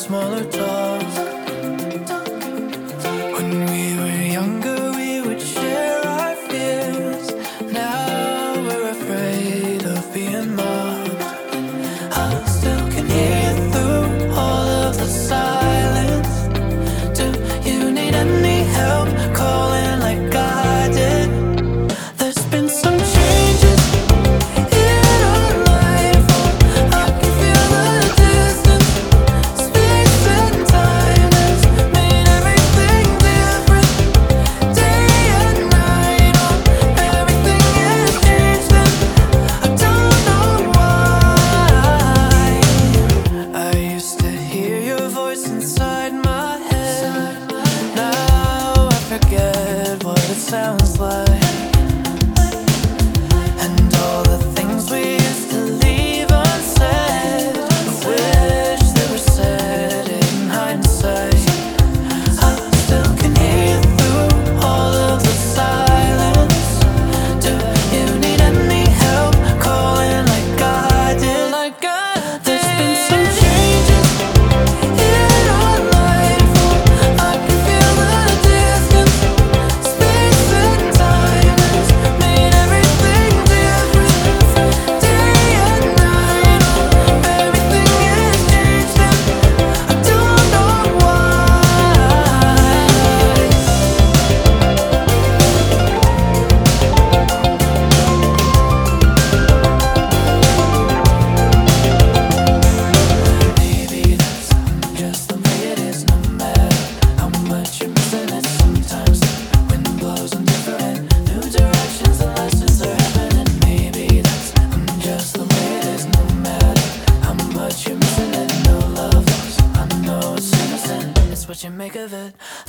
smaller talk. When we were younger, we would share our fears. Now we're afraid of being mocked. I still can hear you through all of the silence. Do you need any help calling like I did? There's been some changes in our life. I can feel the distance. Space and time has made everything different. Day and night, oh, everything has changed and I don't know why. I used to hear your voice inside my head. Now I forget what it sounds like. And all the things we used to leave unsaid, I wish they were said in hindsight. I still can hear you through all of the silence. Do you need any help calling like I did? There's been some changes in our life. I can feel the distance. Space and time has made everything different. Day and night, oh, everything has changed and I don't know why. Maybe that's just the way it is, no matter how much you're missing it. Sometimes the wind blows in different new directions and lessons are happening. Maybe that's just the way it is, no matter how much you're missing it. No love lost, I know it's innocent. It's what you make of it.